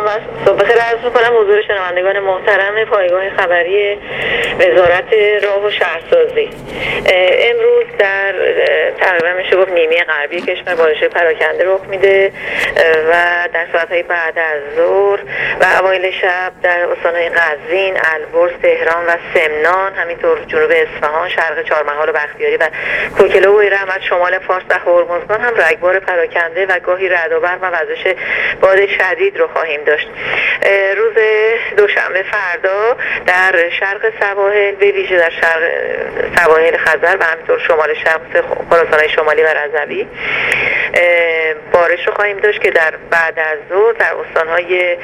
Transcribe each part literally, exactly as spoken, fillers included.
و صبح بخیر عرض می‌کنم حضور شنوندگان محترم پایگاه خبری وزارت راه و شهرسازی. امروز در تقریبا میشه گفت نیمه غربی کشور بارش پراکنده رخ میده و در ساعت‌های بعد از ظهر و اوایل شب در استان‌های قزوین، البرز، تهران و سمنان، همینطور جنوب اصفهان، شرق چهارمحال و بختیاری و کوکله و رحمت، شمال فارس و هرمزگان هم رگبار پراکنده و گاهی رعد و برق و وزش باد شدید رو خواهیم داشت. روز دوشنبه فردا در شرق سواحل، به ویژه در شرق سواحل خزر و همینطور شمال شرق خراسان شمالی و رضوی بارش رو خواهیم داشت که در بعد از ظهر در استان‌های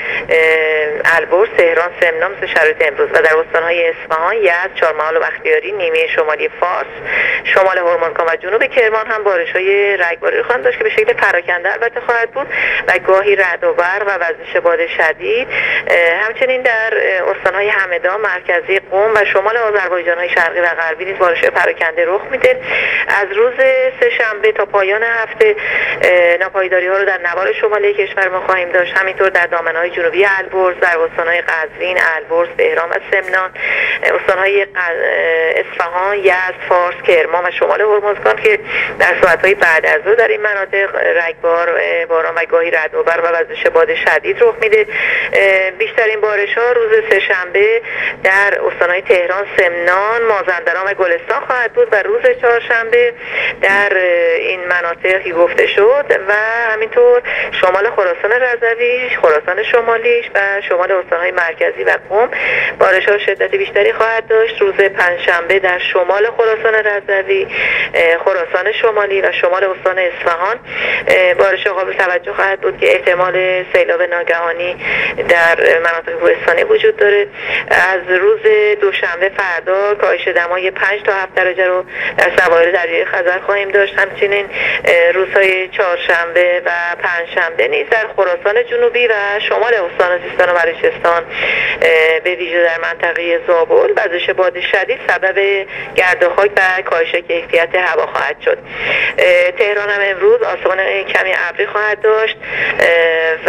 البرز، تهران، سمنان مثل شرایط امروز و در استان‌های اصفهان، یزد، چهارمحال و بختیاری، نیمه شمالی فارس، شمال هرمزگان و جنوب کرمان هم بارش‌های رگباری رو خواهند داشت که به شکل پراکنده البته خواهد بود و گاهی رعد و برق و وزش باد شدید. همچنین در استان‌های همدان، مرکزی قم و شمال آذربایجان‌های شرقی و غربی نیز بارش پراکنده رخ میده. از روز سه‌شنبه تا پایان هفته ناپایداری‌ها رو در نوار شمالی کشور ما خواهیم داشت. همینطور در دامنه‌های جنوبی البرز، در استان‌های قزوین، البرز، تهران و سمنان، استان‌های اصفهان، یزد، فارس، کرمان و شمال هرمزگان که در ساعت‌های بعد از ظهر در این مناطق رگبار، باران و گاهی رعد و برق و وزش باد شدید رخ میده. بیشترین بارش‌ها روز سه‌شنبه در استان‌های تهران، سمنان، مازندران و گلستان خواهد بود و روز چهارشنبه در این مناطقی گفته شد و همینطور شمال خراسان رضوی، خراسان شمالیش و شمال استان‌های مرکزی و قم بارش‌ها شدت بیشتری خواهد داشت. روز پنجشنبه در شمال خراسان رضوی، خراسان شمالی و شمال استان اصفهان بارش قابل توجه خواهد بود که احتمال سیلاب ناگهانی در مناطق کوهستانی وجود داره. از روز دوشنبه فردا کاهش دمای پنج تا هفت درجه رو در سواحل دریای خزر خواهیم داشت. همچنین روزهای چهارشنبه و پنجشنبه نیز در خراسان جنوبی و شمال استان سیستان و بلوچستان به ویژه در منطقه زابل وزش باد شدید سبب گرد و خاک و کاهش کیفیت هوا خواهد شد. تهران هم امروز آسمان کمی ابری خواهد داشت و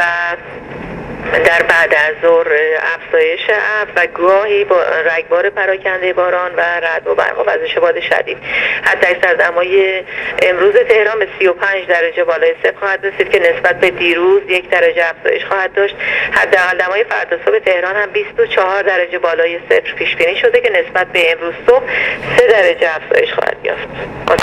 در بعد از ظهر افزایش ابر و گاهی با رگبار پراکنده باران و رعد و برق و وزش باد شدید. حداکثر دمای امروز تهران به سی و پنج درجه بالای صفر خواهد رسید که نسبت به دیروز یک درجه افزایش خواهد داشت. حداقل دمای فردا صبح تهران هم بیست و چهار درجه بالای صفر پیش بینی شده که نسبت به امروز صبح سه درجه افزایش خواهد یافت.